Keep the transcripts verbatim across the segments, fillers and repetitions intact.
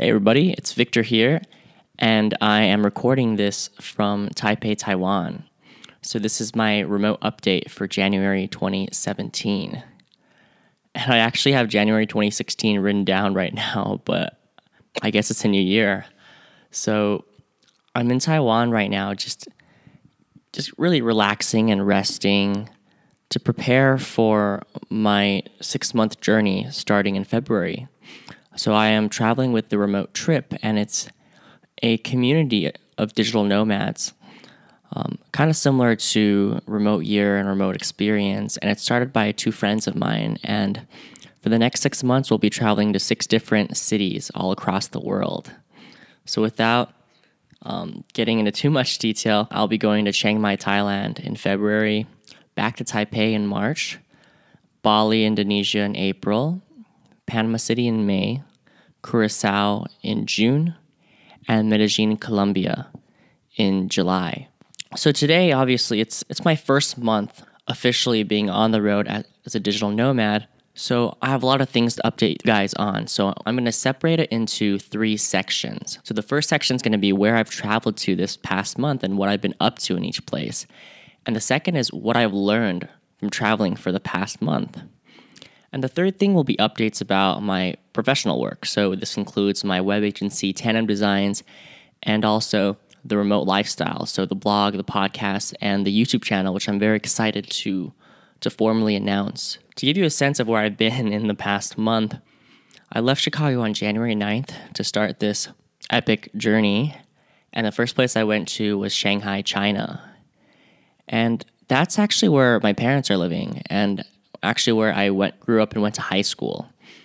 Hey everybody, it's Victor here, and I am recording this from Taipei, Taiwan. So this is my remote update for January twenty seventeen. And I actually have January twenty sixteen written down right now, but I guess it's a new year. So I'm in Taiwan right now, just just really relaxing and resting to prepare for my six-month journey starting in February. So I am traveling with the Remote Trip, and it's a community of digital nomads, um, kind of similar to Remote Year and Remote Experience. And it's started by two friends of mine. And for the next six months, we'll be traveling to six different cities all across the world. So without um, getting into too much detail, I'll be going to Chiang Mai, Thailand in February, back to Taipei in March, Bali, Indonesia in April, Panama City in May, Curacao in June, and Medellin, Colombia in July. So today, obviously, it's it's my first month officially being on the road as, as a digital nomad. So I have a lot of things to update you guys on. So I'm going to separate it into three sections. So the first section is going to be where I've traveled to this past month and what I've been up to in each place. And the second is what I've learned from traveling for the past month. And the third thing will be updates about my professional work. So this includes my web agency, Tandem Designs, and also the remote lifestyle. So the blog, the podcast, and the YouTube channel, which I'm very excited to, to formally announce. To give you a sense of where I've been in the past month, I left Chicago on January ninth to start this epic journey. And the first place I went to was Shanghai, China. And that's actually where my parents are living, and actually where I went, grew up and went to high school.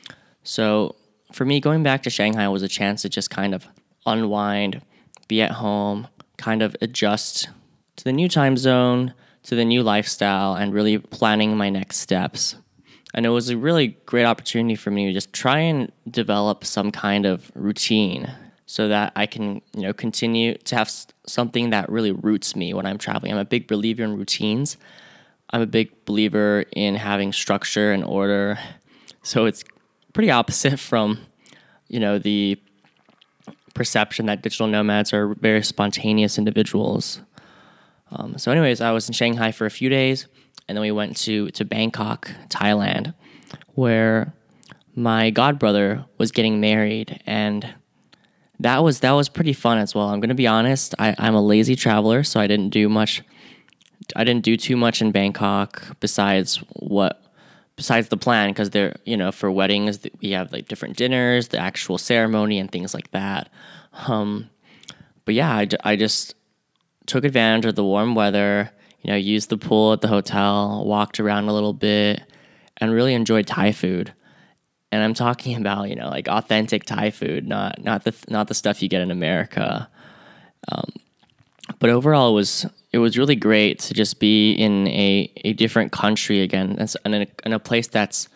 So for me, going back to Shanghai was a chance to just kind of unwind, be at home, kind of adjust to the new time zone, to the new lifestyle, and really planning my next steps. And it was a really great opportunity for me to just try and develop some kind of routine so that I can, you know, continue to have something that really roots me when I'm traveling. I'm a big believer in routines. I'm a big believer in having structure and order. So it's pretty opposite from, you know, the perception that digital nomads are very spontaneous individuals. Um, so anyways, I was in Shanghai for a few days, and then we went to, to Bangkok, Thailand, where my godbrother was getting married, and that was that was pretty fun as well. I'm going to be honest, I, I'm a lazy traveler, so I didn't do much I didn't do too much in Bangkok besides what, besides the plan, because there, you know, for weddings we have like different dinners, the actual ceremony, and things like that. Um, but yeah, I, I just took advantage of the warm weather. You know, used the pool at the hotel, walked around a little bit, and really enjoyed Thai food. And I'm talking about, you know, like authentic Thai food, not not the not the stuff you get in America. Um, but overall, it was. It was really great to just be in a, a different country again, and in a, in a place that's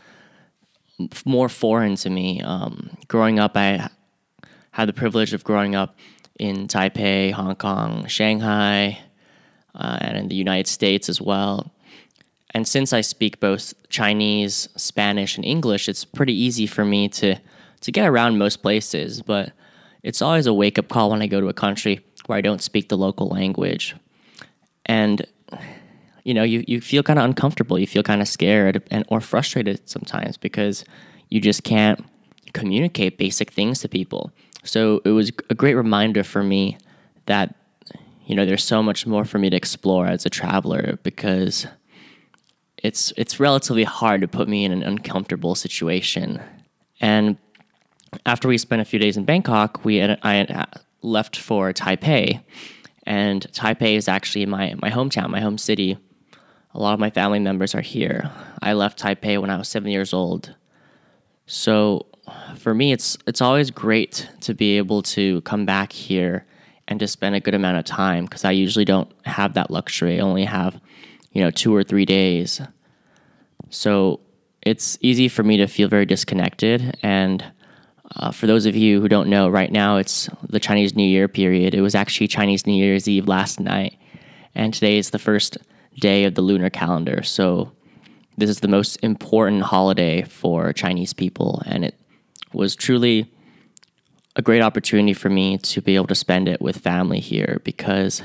more foreign to me. Um, growing up, I had the privilege of growing up in Taipei, Hong Kong, Shanghai, uh, and in the United States as well. And since I speak both Chinese, Spanish, and English, it's pretty easy for me to, to get around most places, but it's always a wake-up call when I go to a country where I don't speak the local language. And, you know, you, you feel kind of uncomfortable. You feel kind of scared and or frustrated sometimes because you just can't communicate basic things to people. So it was a great reminder for me that, you know, there's so much more for me to explore as a traveler, because it's it's relatively hard to put me in an uncomfortable situation. And after we spent a few days in Bangkok, we had, I had left for Taipei. And Taipei is actually my, my hometown, my home city. A lot of my family members are here. I left Taipei when I was seven years old. So for me, it's it's always great to be able to come back here and to spend a good amount of time, because I usually don't have that luxury. I only have, you know, two or three days. So it's easy for me to feel very disconnected. And Uh, for those of you who don't know, right now it's the Chinese New Year period. It was actually Chinese New Year's Eve last night, and today is the first day of the lunar calendar. So this is the most important holiday for Chinese people, and it was truly a great opportunity for me to be able to spend it with family here because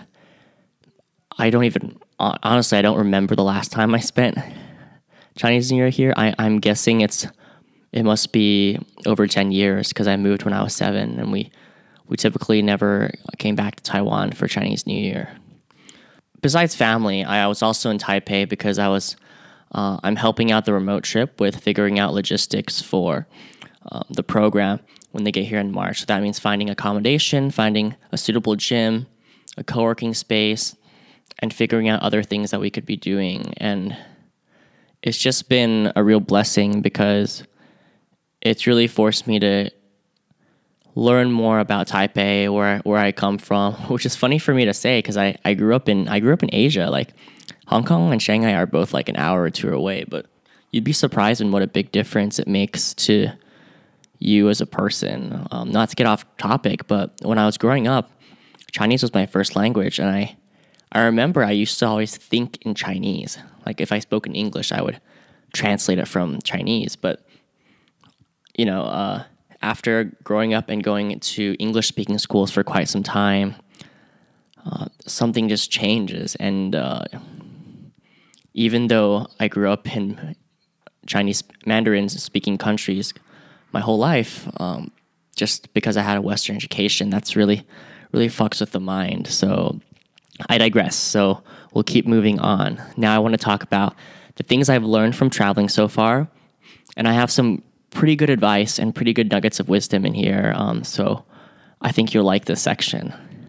I don't even, honestly, I don't remember the last time I spent Chinese New Year here. I, I'm guessing it's, it must be over ten years because I moved when I was seven and we, we typically never came back to Taiwan for Chinese New Year. Besides family, I was also in Taipei because I was, uh, I'm helping out the remote trip with figuring out logistics for um, the program when they get here in March. So that means finding accommodation, finding a suitable gym, a co-working space, and figuring out other things that we could be doing. And it's just been a real blessing because it's really forced me to learn more about Taipei, where where I come from, which is funny for me to say because I, I grew up in I grew up in Asia. Like Hong Kong and Shanghai are both like an hour or two away, but you'd be surprised in what a big difference it makes to you as a person. Um, not to get off topic, but when I was growing up, Chinese was my first language, and I I remember I used to always think in Chinese. Like if I spoke in English, I would translate it from Chinese. But you know, uh, after growing up and going to English-speaking schools for quite some time, uh, something just changes. And uh, even though I grew up in Chinese Mandarin-speaking countries my whole life, um, just because I had a Western education, that's really, really fucks with the mind. So I digress. So we'll keep moving on. Now I want to talk about the things I've learned from traveling so far. And I have some pretty good advice and pretty good nuggets of wisdom in here. Um, so I think you'll like this section.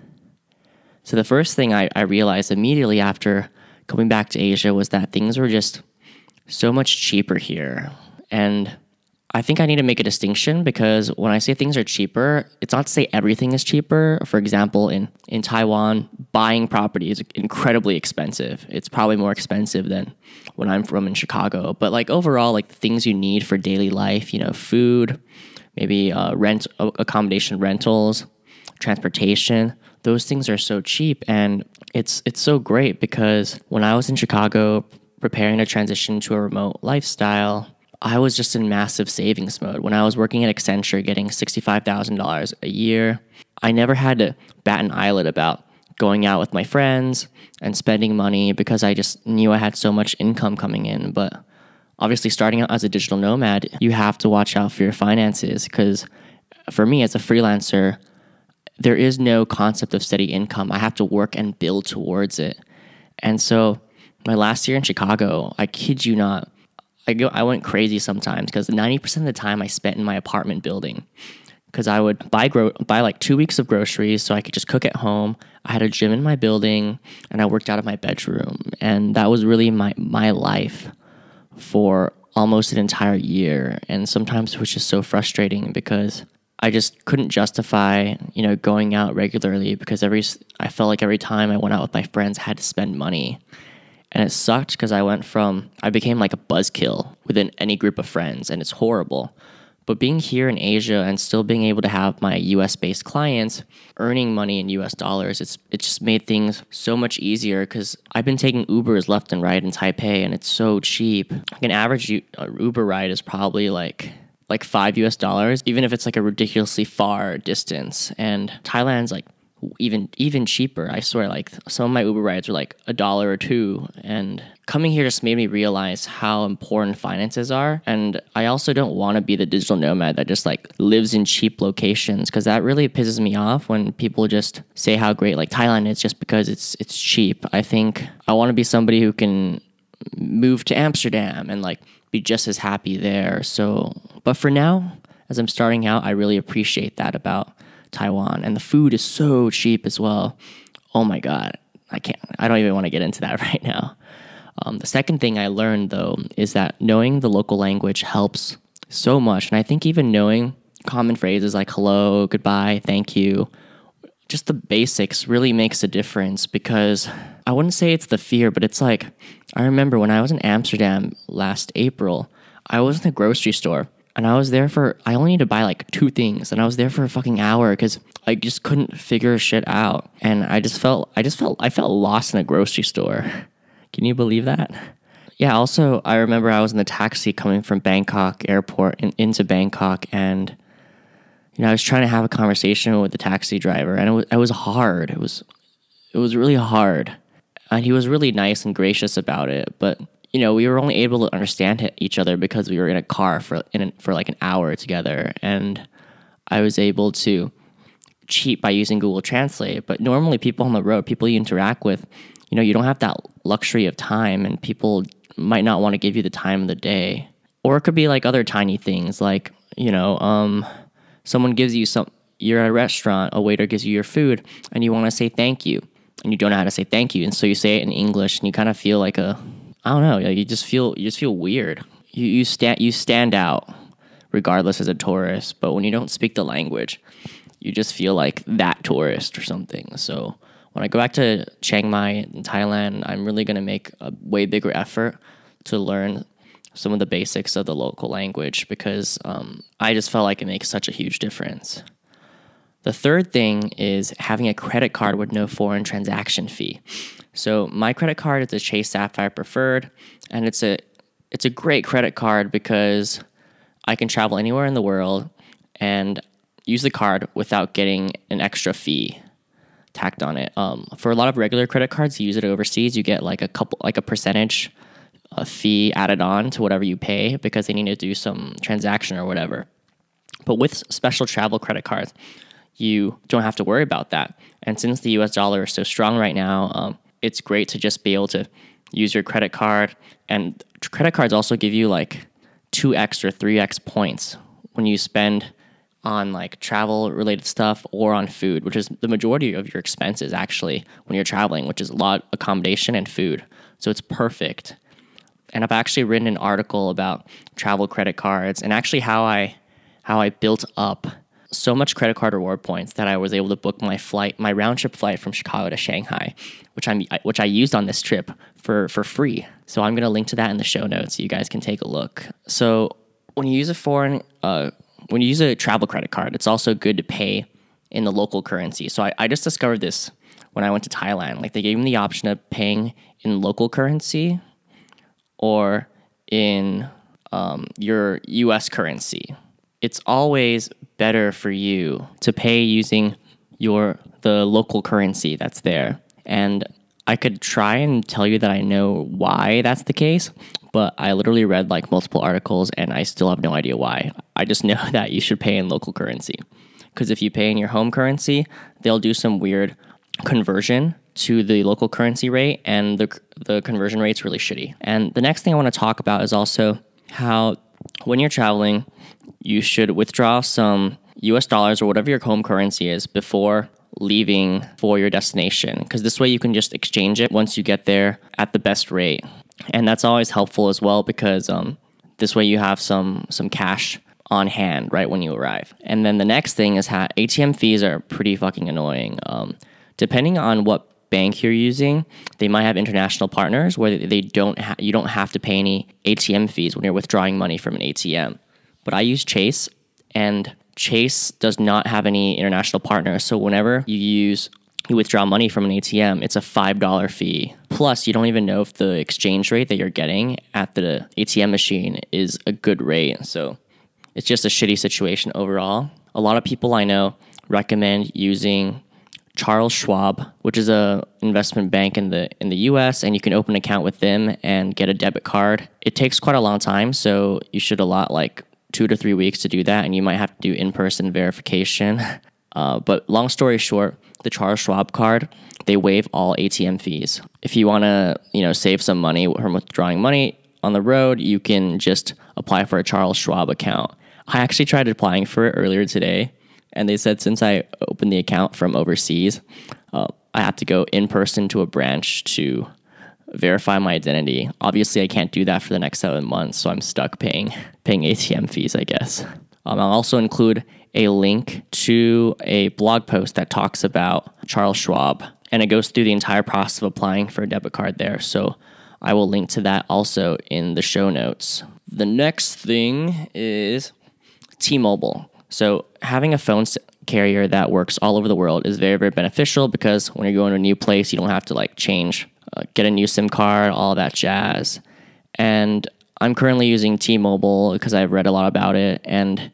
So the first thing I, I realized immediately after coming back to Asia was that things were just so much cheaper here. And I think I need to make a distinction because when I say things are cheaper, it's not to say everything is cheaper. For example, in, in Taiwan, buying property is incredibly expensive. It's probably more expensive than when I'm from in Chicago. But like overall, like the things you need for daily life, you know, food, maybe uh, rent, accommodation rentals, transportation, those things are so cheap. And it's it's so great because when I was in Chicago preparing to transition to a remote lifestyle, I was just in massive savings mode. When I was working at Accenture getting sixty-five thousand dollars a year, I never had to bat an eyelid about going out with my friends and spending money because I just knew I had so much income coming in. But obviously starting out as a digital nomad, you have to watch out for your finances because for me as a freelancer, there is no concept of steady income. I have to work and build towards it. And so my last year in Chicago, I kid you not, I go. I went crazy sometimes because ninety percent of the time I spent in my apartment building because I would buy gro- buy like two weeks of groceries so I could just cook at home. I had a gym in my building and I worked out of my bedroom. And that was really my, my life for almost an entire year. And sometimes it was just so frustrating because I just couldn't justify, you know, going out regularly because every I felt like every time I went out with my friends, I had to spend money. And it sucked because I went from, I became like a buzzkill within any group of friends, and it's horrible. But being here in Asia and still being able to have my U S-based clients earning money in U S dollars, it's it just made things so much easier because I've been taking Ubers left and right in Taipei, and it's so cheap. Like an average U- uh, Uber ride is probably like like five U S dollars, even if it's like a ridiculously far distance. And Thailand's like even even cheaper. I swear, like some of my Uber rides were like a dollar or two. And coming here just made me realize how important finances are. And I also don't want to be the digital nomad that just like lives in cheap locations, because that really pisses me off when people just say how great like Thailand is just because it's it's cheap. I think I want to be somebody who can move to Amsterdam and like be just as happy there. So, but for now, as I'm starting out, I really appreciate that about Taiwan, and the food is so cheap as well. Oh my God, I can't, I don't even want to get into that right now. Um, the second thing I learned though is that knowing the local language helps so much. And I think even knowing common phrases like hello, goodbye, thank you, just the basics really makes a difference, because I wouldn't say it's the fear, but it's like, I remember when I was in Amsterdam last April, I was in the grocery store. And I was there for, I only need to buy like two things. And I was there for a fucking hour because I just couldn't figure shit out. And I just felt, I just felt, I felt lost in a grocery store. Can you believe that? Yeah, also, I remember I was in the taxi coming from Bangkok airport in, into Bangkok. And you know, I was trying to have a conversation with the taxi driver, and it was, it was hard. It was, it was really hard. And he was really nice and gracious about it. But, you know, we were only able to understand each other because we were in a car for, in a, for like an hour together. And I was able to cheat by using Google Translate. But normally people on the road, people you interact with, you know, you don't have that luxury of time, and people might not want to give you the time of the day. Or it could be like other tiny things, like, you know, um, someone gives you some, you're at a restaurant, a waiter gives you your food, and you want to say thank you, and you don't know how to say thank you, and so you say it in English, and you kind of feel like a, I don't know, you just feel, you just feel weird. You you stand you stand out, regardless as a tourist, but when you don't speak the language, you just feel like that tourist or something. So when I go back to Chiang Mai in Thailand, I'm really going to make a way bigger effort to learn some of the basics of the local language, because um, I just felt like it makes such a huge difference. The third thing is having a credit card with no foreign transaction fee. So my credit card is a Chase Sapphire Preferred, and it's a it's a great credit card because I can travel anywhere in the world and use the card without getting an extra fee tacked on it. Um, for a lot of regular credit cards, you use it overseas, you get like a couple like a percentage a fee added on to whatever you pay because they need to do some transaction or whatever. But with special travel credit cards, you don't have to worry about that. And since the U S dollar is so strong right now, um, it's great to just be able to use your credit card. And credit cards also give you like two x or three x points when you spend on like travel related stuff or on food, which is the majority of your expenses actually when you're traveling, which is a lot of accommodation and food. So it's perfect. And I've actually written an article about travel credit cards and actually how I how I built up so much credit card reward points that I was able to book my flight, my round trip flight from Chicago to Shanghai, which I'm which I used on this trip for for free. So I'm going to link to that in the show notes so you guys can take a look. So when you use a foreign uh, when you use a travel credit card, it's also good to pay in the local currency. So I, I just discovered this when I went to Thailand. Like they gave me the option of paying in local currency or in um, your U S currency. It's always better for you to pay using your the local currency that's there. And I could try and tell you that I know why that's the case, but I literally read like multiple articles and I still have no idea why. I just know that you should pay in local currency. Because if you pay in your home currency, they'll do some weird conversion to the local currency rate, and the the conversion rate's really shitty. And the next thing I want to talk about is also how when you're traveling, you should withdraw some U S dollars or whatever your home currency is before leaving for your destination, because this way you can just exchange it once you get there at the best rate. And that's always helpful as well, because um, this way you have some some cash on hand right when you arrive. And then the next thing is how A T M fees are pretty fucking annoying. Um, depending on what bank you're using, they might have international partners where they don't ha- you don't have to pay any A T M fees when you're withdrawing money from an A T M. But I use Chase, and Chase does not have any international partners. So whenever you use you withdraw money from an A T M, it's a five dollars fee. Plus, you don't even know if the exchange rate that you're getting at the A T M machine is a good rate. So it's just a shitty situation overall. A lot of people I know recommend using Charles Schwab, which is a investment bank in the in the U S, and you can open an account with them and get a debit card. It takes quite a long time, so you should allot like two to three weeks to do that, and you might have to do in-person verification. Uh, but long story short, the Charles Schwab card, they waive all A T M fees. If you want to, you know, save some money from withdrawing money on the road, you can just apply for a Charles Schwab account. I actually tried applying for it earlier today, and they said since I opened the account from overseas, uh, I have to go in person to a branch to verify my identity. Obviously, I can't do that for the next seven months, so I'm stuck paying paying A T M fees, I guess. Um, I'll also include a link to a blog post that talks about Charles Schwab, and it goes through the entire process of applying for a debit card there. So I will link to that also in the show notes. The next thing is T-Mobile. So having a phone carrier that works all over the world is very, very beneficial, because when you're going to a new place, you don't have to like change, uh, get a new SIM card, all that jazz. And I'm currently using T-Mobile because I've read a lot about it, and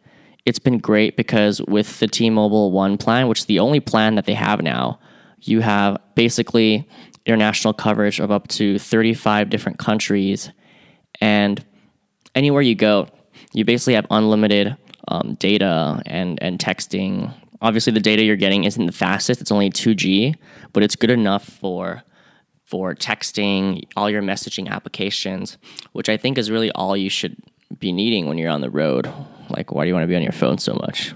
it's been great because with the T-Mobile One plan, which is the only plan that they have now, you have basically international coverage of up to thirty-five different countries. And anywhere you go, you basically have unlimited um, data and, and texting. Obviously, the data you're getting isn't the fastest. It's only two G, but it's good enough for for texting, all your messaging applications, which I think is really all you should be needing when you're on the road. Like, why do you want to be on your phone so much?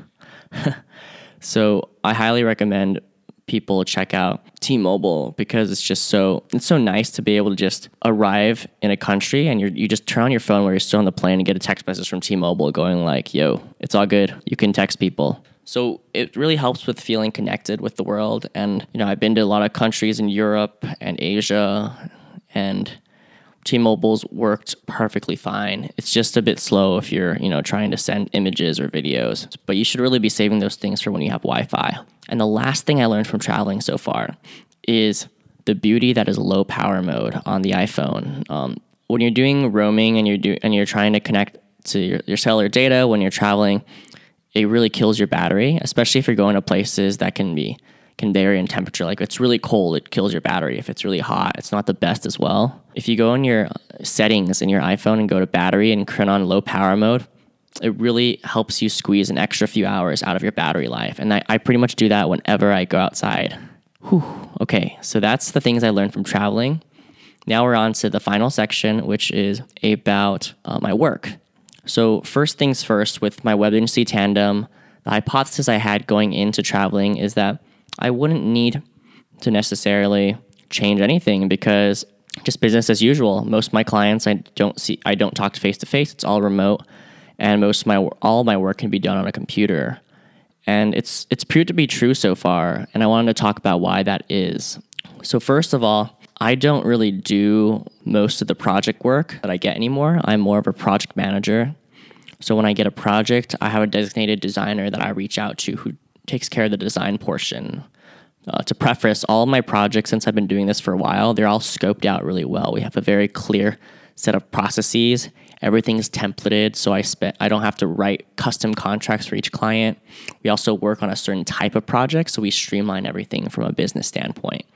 So I highly recommend people check out T-Mobile because it's just so it's so nice to be able to just arrive in a country and you you just turn on your phone while you're still on the plane and get a text message from T-Mobile going like, yo, it's all good. You can text people. So it really helps with feeling connected with the world. And, you know, I've been to a lot of countries in Europe and Asia, and T-Mobile's worked perfectly fine. It's just a bit slow if you're, you know, trying to send images or videos. But you should really be saving those things for when you have Wi-Fi. And the last thing I learned from traveling so far is the beauty that is low power mode on the iPhone. Um, when you're doing roaming and you're do and you're trying to connect to your, your cellular data when you're traveling, it really kills your battery, especially if you're going to places that can be can vary in temperature. Like if it's really cold, it kills your battery. If it's really hot, it's not the best as well. If you go in your settings in your iPhone and go to battery and turn on low power mode, it really helps you squeeze an extra few hours out of your battery life. And I, I pretty much do that whenever I go outside. Whew. Okay, so that's the things I learned from traveling. Now we're on to the final section, which is about uh, my work. So first things first, with my web agency Tandem, the hypothesis I had going into traveling is that I wouldn't need to necessarily change anything because just business as usual. Most of my clients I don't see, I don't talk to face to face. It's all remote, and most of my all of my work can be done on a computer. And it's it's proved to be true so far. And I wanted to talk about why that is. So first of all, I don't really do most of the project work that I get anymore. I'm more of a project manager. So when I get a project, I have a designated designer that I reach out to who takes care of the design portion. Uh, to preface, all of my projects, since I've been doing this for a while, they're all scoped out really well. We have a very clear set of processes. Everything's templated, so I spent I don't have to write custom contracts for each client. We also work on a certain type of project, so we streamline everything from a business standpoint.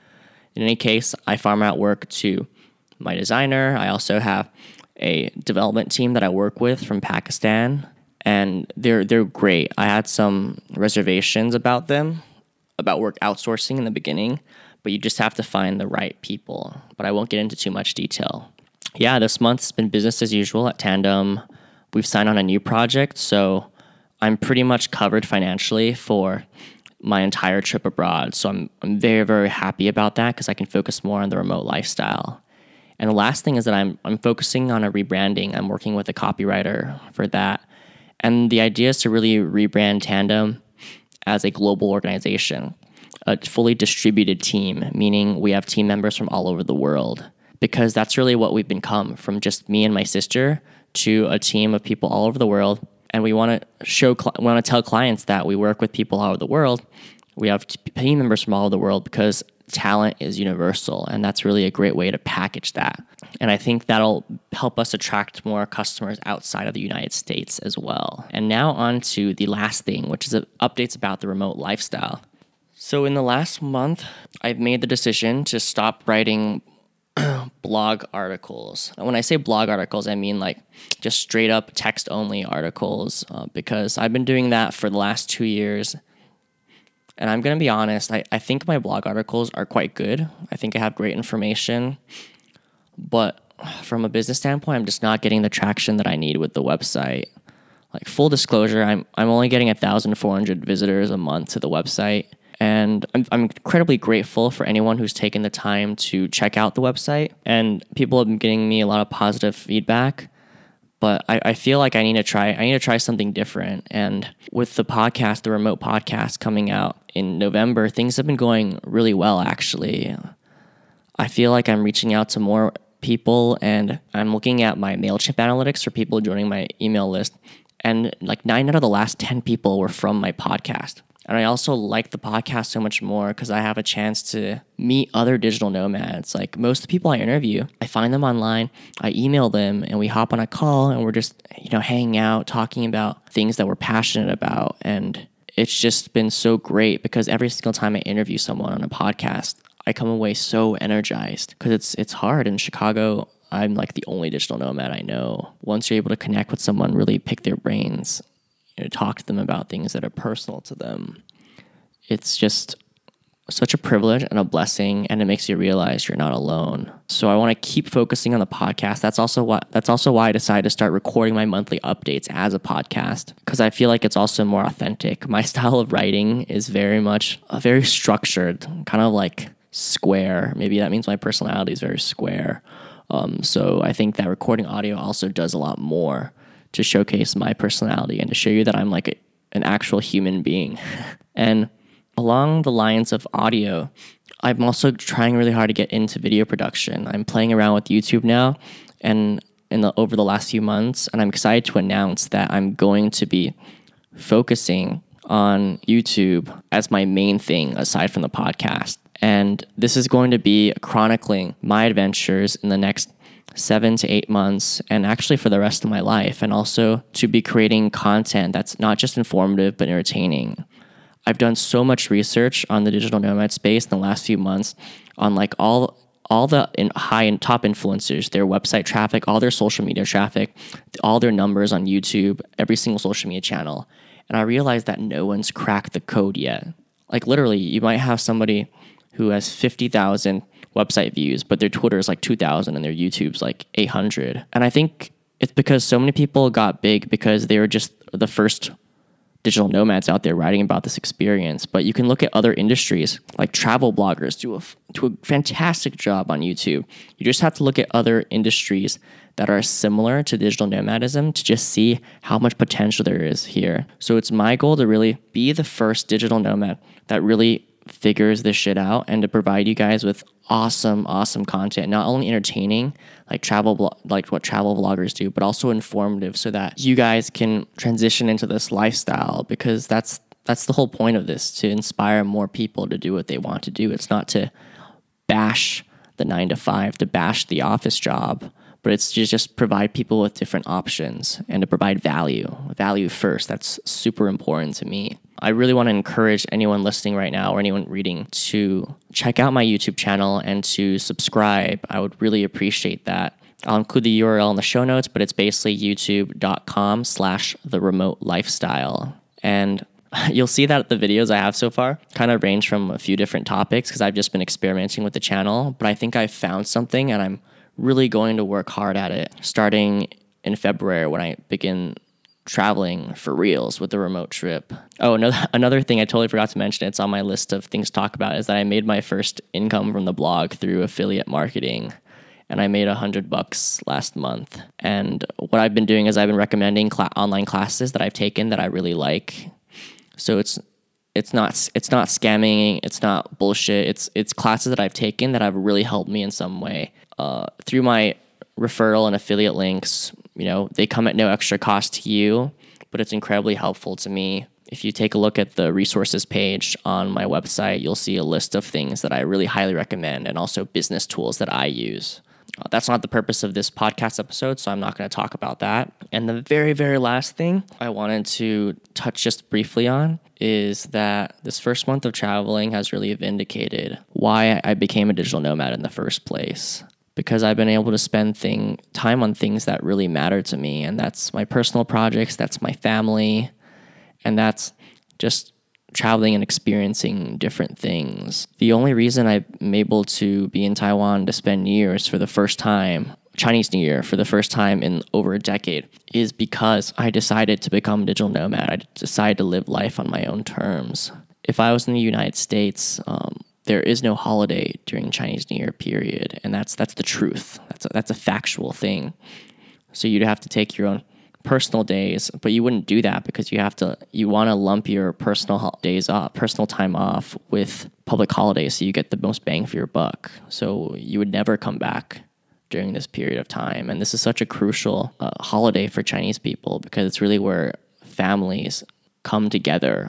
In any case, I farm out work to my designer. I also have a development team that I work with from Pakistan, and they're they're great. I had some reservations about them, about work outsourcing in the beginning, but you just have to find the right people. But I won't get into too much detail. Yeah, this month's been business as usual at Tandem. We've signed on a new project, so I'm pretty much covered financially for my entire trip abroad. So I'm I'm very, very happy about that because I can focus more on the remote lifestyle. And the last thing is that I'm I'm focusing on a rebranding. I'm working with a copywriter for that. And the idea is to really rebrand Tandem as a global organization, a fully distributed team, meaning we have team members from all over the world. Because that's really what we've become, from just me and my sister to a team of people all over the world. And we want to show, we want to tell clients that we work with people all over the world. We have team members from all over the world because talent is universal, and that's really a great way to package that. And I think that'll help us attract more customers outside of the United States as well. And now on to the last thing, which is updates about the remote lifestyle. So in the last month, I've made the decision to stop writing blog articles. And when I say blog articles, I mean like just straight up text only articles, uh, because I've been doing that for the last two years. And I'm going to be honest, I, I think my blog articles are quite good. I think I have great information. But from a business standpoint, I'm just not getting the traction that I need with the website. Like full disclosure, I'm I'm only getting one thousand four hundred visitors a month to the website. And I'm, I'm incredibly grateful for anyone who's taken the time to check out the website. And people have been getting me a lot of positive feedback. But I, I feel like I need to try. I need to try something different. And with the podcast, the remote podcast coming out in November, things have been going really well. Actually, I feel like I'm reaching out to more people, and I'm looking at my MailChimp analytics for people joining my email list. And like nine out of the last ten people were from my podcast. And I also like the podcast so much more because I have a chance to meet other digital nomads. Like most of the people I interview, I find them online, I email them, and we hop on a call and we're just, you know, hanging out, talking about things that we're passionate about. And it's just been so great because every single time I interview someone on a podcast, I come away so energized because it's it's hard in Chicago. I'm like the only digital nomad I know. Once you're able to connect with someone, really pick their brains, you know, talk to them about things that are personal to them, it's just such a privilege and a blessing, and it makes you realize you're not alone. So I want to keep focusing on the podcast. That's also why that's also why I decided to start recording my monthly updates as a podcast, because I feel like it's also more authentic. My style of writing is very much uh, very structured, kind of like square. Maybe that means my personality is very square. Um, so I think that recording audio also does a lot more to showcase my personality and to show you that I'm like a, an actual human being. And along the lines of audio, I'm also trying really hard to get into video production. I'm playing around with YouTube now and in the over the last few months, and I'm excited to announce that I'm going to be focusing on YouTube as my main thing aside from the podcast. And this is going to be chronicling my adventures in the next seven to eight months and actually for the rest of my life, and also to be creating content that's not just informative but entertaining. I've done so much research on the digital nomad space in the last few months on like all all the in high and top influencers, their website traffic, all their social media traffic, all their numbers on YouTube, every single social media channel. And I realized that no one's cracked the code yet. Like literally, you might have somebody who has fifty thousand website views, but their Twitter is like two thousand and their YouTube's like eight hundred. And I think it's because so many people got big because they were just the first digital nomads out there writing about this experience. But you can look at other industries, like travel bloggers do a, do a fantastic job on YouTube. You just have to look at other industries that are similar to digital nomadism to just see how much potential there is here. So it's my goal to really be the first digital nomad that really figures this shit out and to provide you guys with awesome, awesome content, not only entertaining, like travel, blo- like what travel vloggers do, but also informative so that you guys can transition into this lifestyle, because that's, that's the whole point of this, to inspire more people to do what they want to do. It's not to bash the nine to five, to bash the office job, but it's to just provide people with different options and to provide value, value first. That's super important to me. I really want to encourage anyone listening right now or anyone reading to check out my YouTube channel and to subscribe. I would really appreciate that. I'll include the U R L in the show notes, but it's basically youtube.com slash the remote lifestyle. And you'll see that the videos I have so far kind of range from a few different topics because I've just been experimenting with the channel, but I think I've found something and I'm really going to work hard at it starting in February when I begin traveling for reals with the remote trip. Oh, no, another thing I totally forgot to mention, it's on my list of things to talk about, is that I made my first income from the blog through affiliate marketing. And I made a hundred bucks last month. And what I've been doing is I've been recommending cl- online classes that I've taken that I really like. So it's it's not it's not scamming, it's not bullshit. It's it's classes that I've taken that have really helped me in some way. Uh, through my referral and affiliate links, you know, they come at no extra cost to you, but it's incredibly helpful to me. If you take a look at the resources page on my website, you'll see a list of things that I really highly recommend and also business tools that I use. Uh, that's not the purpose of this podcast episode, so I'm not going to talk about that. And the very, very last thing I wanted to touch just briefly on is that this first month of traveling has really vindicated why I became a digital nomad in the first place. Because I've been able to spend thing time on things that really matter to me, and that's my personal projects, that's my family, and that's just traveling and experiencing different things. The only reason I'm able to be in Taiwan to spend New Year's for the first time, Chinese New Year for the first time in over a decade, is because I decided to become a digital nomad. I decided to live life on my own terms. If I was in the United States, um, there is no holiday during Chinese New Year period, and that's that's the truth. That's a, that's a factual thing. So you'd have to take your own personal days, but you wouldn't do that because you have to. You want to lump your personal days off, personal time off, with public holidays, so you get the most bang for your buck. So you would never come back during this period of time, and this is such a crucial uh, holiday for Chinese people because it's really where families come together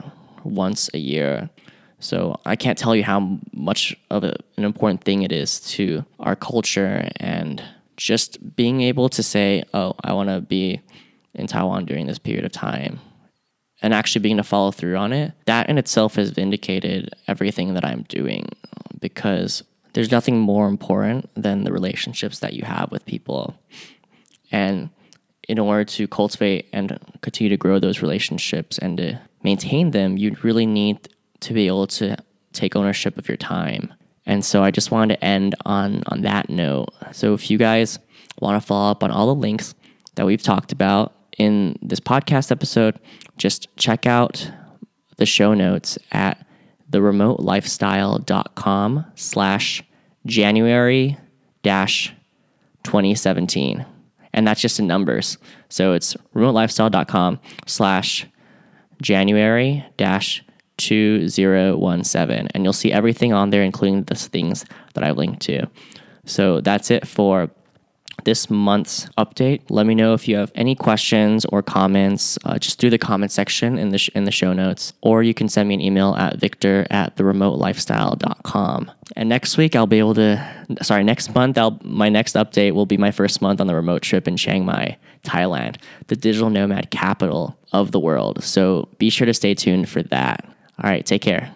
once a year. So I can't tell you how much of a, an important thing it is to our culture, and just being able to say, oh, I want to be in Taiwan during this period of time, and actually being to follow through on it. That in itself has vindicated everything that I'm doing, because there's nothing more important than the relationships that you have with people. And in order to cultivate and continue to grow those relationships and to maintain them, you really need to be able to take ownership of your time. And so I just wanted to end on, on that note. So if you guys want to follow up on all the links that we've talked about in this podcast episode, just check out the show notes at theremotelifestyle.com slash January dash 2017. And that's just in numbers. So it's remotelifestyle.com slash January dash 2017. And you'll see everything on there, including the things that I've linked to. So that's it for this month's update. Let me know if you have any questions or comments, uh, just through the comment section in the sh- in the show notes, or you can send me an email at victor at theremotelifestyle dot com. And next week I'll be able to, sorry, next month, I'll, my next update will be my first month on the remote trip in Chiang Mai, Thailand, the digital nomad capital of the world. So be sure to stay tuned for that. All right, take care.